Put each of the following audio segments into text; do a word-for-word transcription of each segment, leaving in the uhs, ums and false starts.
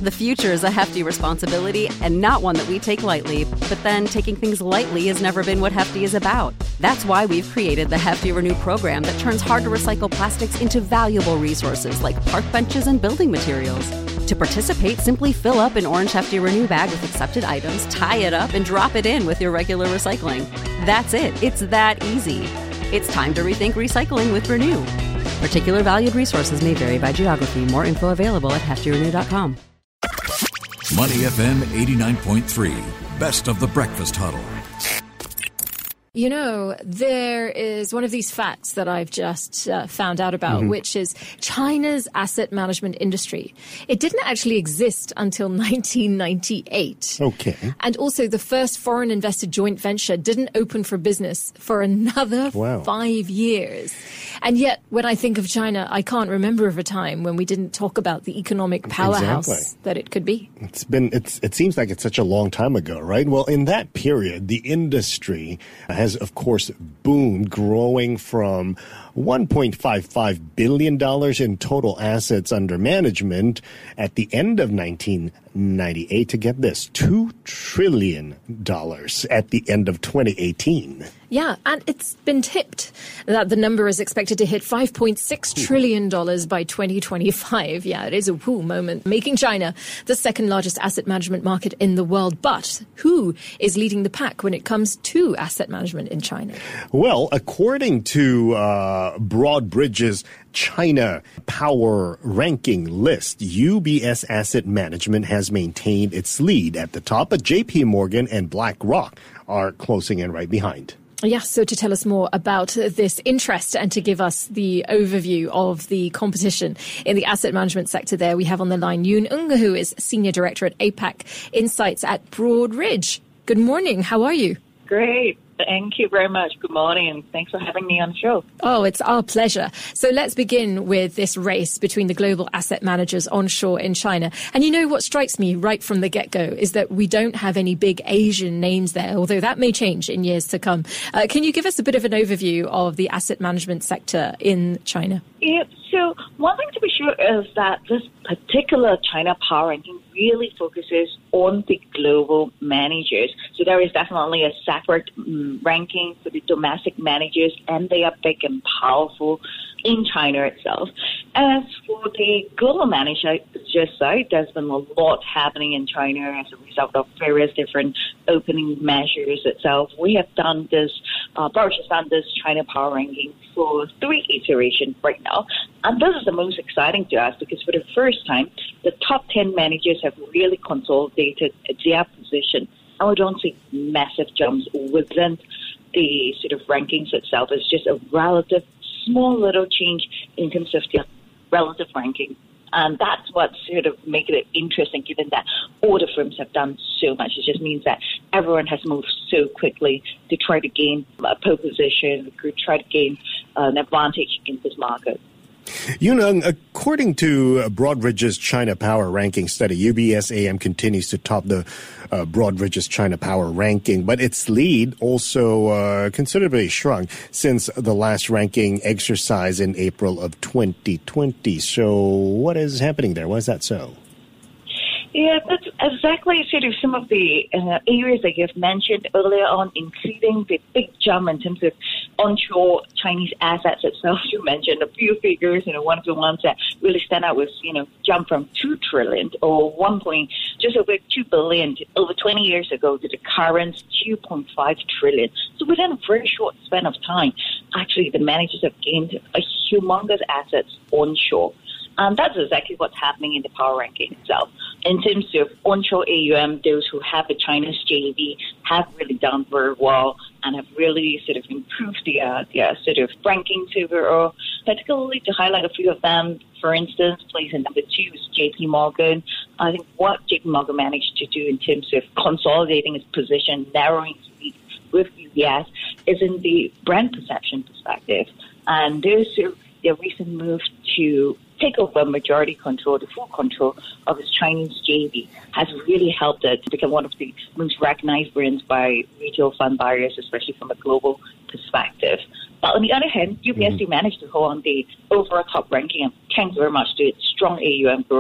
The future is a hefty responsibility and not one that we take lightly. But then taking things lightly has never been what Hefty is about. That's why we've created the Hefty Renew program that turns hard-to-recycle plastics into valuable resources like park benches and building materials. To participate, simply fill up an orange Hefty Renew bag with accepted items, tie it up, and drop it in with your regular recycling. That's it. It's that easy. It's time to rethink recycling with Renew. Particular valued resources may vary by geography. More info available at hefty renew dot com. Money F M eighty-nine point three, best of the breakfast huddle. You know, there is one of these facts that I've just uh, found out about, mm-hmm. which is China's asset management industry. It didn't actually exist until nineteen ninety-eight. Okay. And also the first foreign invested joint venture didn't open for business for another wow. five years. And yet, when I think of China, I can't remember of a time when we didn't talk about the economic powerhouse exactly. that it could be. It's been, it's, it seems like it's such a long time ago, right? Well, in that period, the industry has, of course, boomed, growing from one point five five billion dollars in total assets under management at the end of nineteen ninety-eight to get this, two trillion dollars at the end of twenty eighteen. Yeah, and it's been tipped that the number is expected to hit five point six trillion dollars by twenty twenty-five. Yeah, it is a woo moment, making China the second largest asset management market in the world. But who is leading the pack when it comes to asset management in China? Well, according to uh, Broadridge's China Power Ranking list, U B S Asset Management has maintained its lead at the top, but J P Morgan and BlackRock are closing in right behind. Yes, so to tell us more about this interest and to give us the overview of the competition in the asset management sector there, we have on the line Yoon Eung, who is Senior Director at A PAC Insights at Broadridge. Good morning. How are you? Great. Thank you very much. Good morning, and thanks for having me on the show. Oh, it's our pleasure. So let's begin with this race between the global asset managers onshore in China. And you know what strikes me right from the get-go is that we don't have any big Asian names there, although that may change in years to come. Uh, can you give us a bit of an overview of the asset management sector in China? Yeah, so one thing to be sure is that this particular China Power Ranking really focuses on the global managers. So there is definitely a separate um, ranking for the domestic managers, and they are big and powerful in China itself. As for the global manager side, there's been a lot happening in China as a result of various different opening measures itself. We have done this, uh, Broadridge has done this China Power Ranking for three iterations right now. And this is the most exciting to us because for the first time, the top ten managers have really consolidated their position. And we don't see massive jumps within the sort of rankings itself. It's just a relative small little change in terms of the relative ranking. And that's what sort of makes it interesting, given that all the firms have done so much. It just means that everyone has moved so quickly to try to gain a pole position, to try to gain an advantage in this market. You know, according to Broadridge's China Power Ranking study, U B S A M continues to top the uh, Broadridge's China Power Ranking, but its lead also uh, considerably shrunk since the last ranking exercise in April of twenty twenty. So what is happening there? Why is that so? Yeah, that's exactly sort of some of the uh, areas that you've mentioned earlier on, including the big jump in terms of onshore Chinese assets itself. You mentioned a few figures, you know, one of the ones that really stand out was, you know, jump from two trillion or one point, just over two billion over twenty years ago to the current two point five trillion. So within a very short span of time, actually the managers have gained a humongous assets onshore. And that's exactly what's happening in the power ranking itself. In terms of onshore A U M, those who have the China's J V have really done very well and have really sort of improved their, their sort of rankings overall, particularly to highlight a few of them. For instance, place in number two is J P Morgan. I think what J P Morgan managed to do in terms of consolidating its position, narrowing its lead with U B S, is in the brand perception perspective. And there's their recent move to take over majority control, the full control of its Chinese J V has really helped it to become one of the most recognized brands by retail fund buyers, especially from a global perspective. But on the other hand, U B S mm-hmm. managed to hold on the overall top ranking, and thanks very much to its strong A U M growth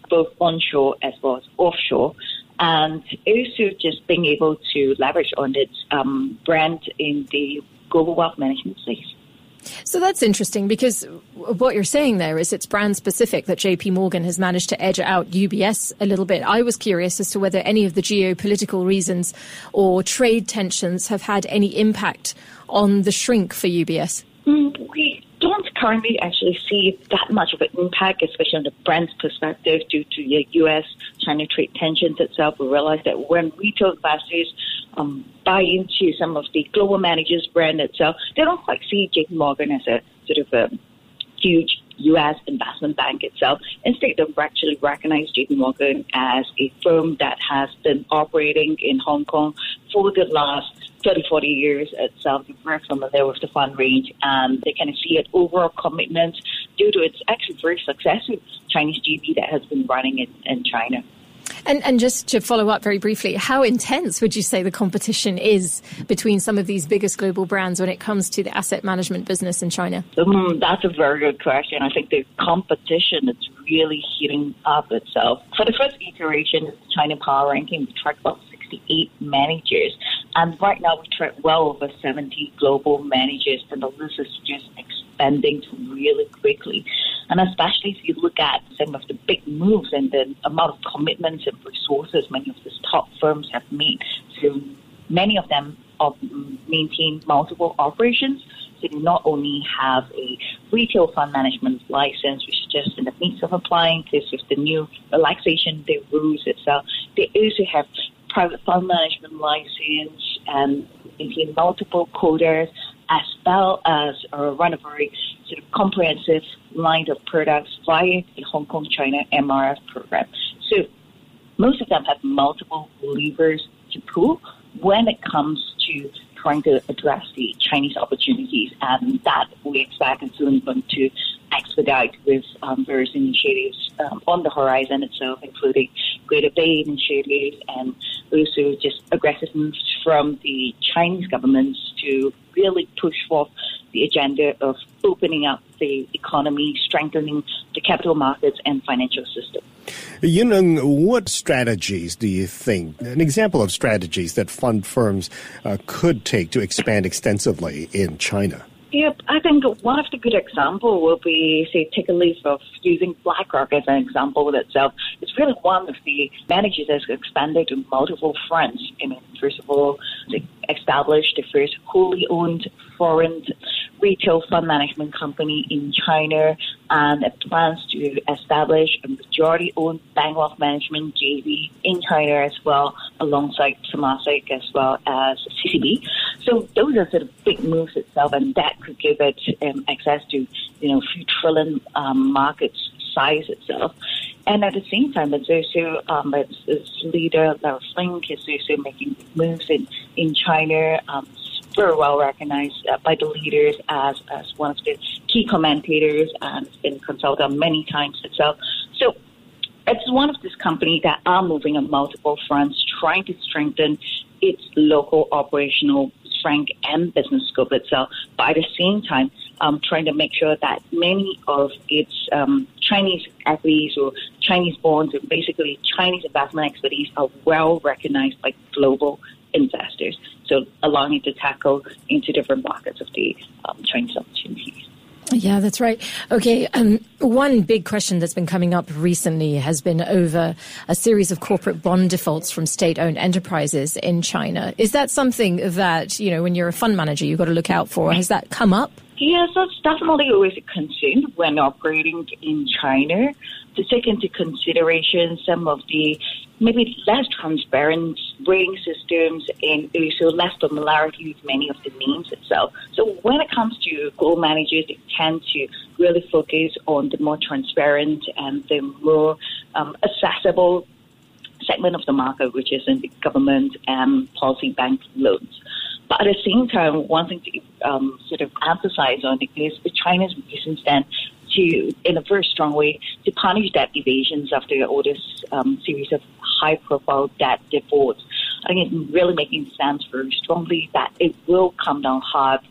both onshore as well as offshore. And also just being able to leverage on its um, brand in the global wealth management space. So that's interesting, because what you're saying there is it's brand specific that J P Morgan has managed to edge out U B S a little bit. I was curious as to whether any of the geopolitical reasons or trade tensions have had any impact on the shrink for U B S. Mm, we don't currently actually see that much of an impact, especially on the brand's perspective, due to the U S-China trade tensions itself. We realize that when retail investors um, buy into some of the global managers' brand itself, they don't quite see J P Morgan as a sort of a huge U S investment bank itself. Instead, they actually recognize J P Morgan as a firm that has been operating in Hong Kong for the last thirty, forty years itself. They're very familiar with the fund range, and they kind of see it overall commitment due to its actually very successful Chinese G B that has been running in, in China. And, and just to follow up very briefly, how intense would you say the competition is between some of these biggest global brands when it comes to the asset management business in China? Um, that's a very good question. I think the competition is really heating up itself. For the first iteration, it's China Power Ranking. We track about sixty-eight managers. And right now, we track well over seventy global managers, and the list is just expanding really quickly. And especially if you look at some of the big moves and the amount of commitments and resources many of these top firms have made. So many of them maintain multiple operations. So they not only have a retail fund management license, which is just in the midst of applying this with the new relaxation, the rules itself. They also have private fund management license and maintain multiple quotas, as well as uh, run a very sort of comprehensive line of products via the Hong Kong China M R F program. So most of them have multiple levers to pull when it comes to trying to address the Chinese opportunities, and that we expect is soon going to expedite with um, various initiatives um, on the horizon itself, including Greater Bay initiatives and also just aggressive moves from the Chinese governments to really push forth the agenda of opening up the economy, strengthening the capital markets and financial system. You know, what strategies do you think, an example of strategies that fund firms uh, could take to expand extensively in China? Yep, I think one of the good examples will be, say, take a leaf of using BlackRock as an example with itself. It's really one of the managers that's expanded to multiple fronts. I mean, first of all, they established the first wholly owned foreign retail fund management company in China, and it plans to establish a majority-owned bank wealth management J V in China as well, alongside Temasek as well as C C B. So those are sort of big moves itself, and that could give it um, access to, you know, a few trillion um, market size itself. And at the same time, it's also um, its, its leader, Larry Fink, is also making moves in, in China. Um, very well recognized uh, by the leaders as, as one of the key commentators, and it's been consulted on many times itself. So it's one of these companies that are moving on multiple fronts, trying to strengthen its local operational strength and business scope itself, but at the same time, um, trying to make sure that many of its um, Chinese equities or Chinese bonds and basically Chinese investment expertise are well recognized by global investors. So allowing it to tackle into different markets of the um, Chinese opportunities. Yeah, that's right. Okay, um, one big question that's been coming up recently has been over a series of corporate bond defaults from state-owned enterprises in China. Is that something that, you know, when you're a fund manager, you've got to look out for? Has that come up? Yes, that's definitely always a concern when operating in China, to take into consideration some of the maybe less transparent rating systems and also less familiarity with many of the names itself. So when it comes to gold managers, they tend to really focus on the more transparent and the more um, accessible segment of the market, which is in the government and policy bank loans. But at the same time, one thing to um, sort of emphasize on is China's recent stand to, in a very strong way, to punish debt evasions after all this um, series of high-profile debt defaults. I think it's really making sense very strongly that it will come down hard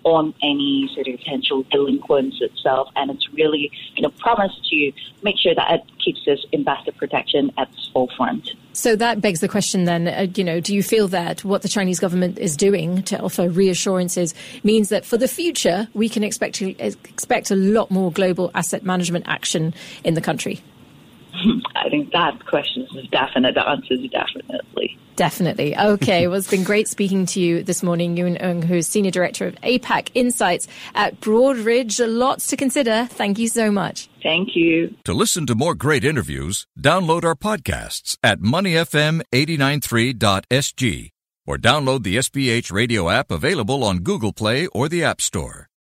on any sort of potential delinquents itself, and it's really, you know, promised to make sure that it keeps this investor protection at the forefront. So that begs the question then, uh, you know, do you feel that what the Chinese government is doing to offer reassurances means that for the future we can expect to expect a lot more global asset management action in the country? I think that question is definite. The answer is definitely. Definitely. Okay. Well, it's been great speaking to you this morning, Yuen Ung, who's Senior Director of APAC Insights at Broadridge. Lots to consider. Thank you so much. Thank you. To listen to more great interviews, download our podcasts at money f m eight nine three dot s g or download the S B H radio app available on Google Play or the App Store.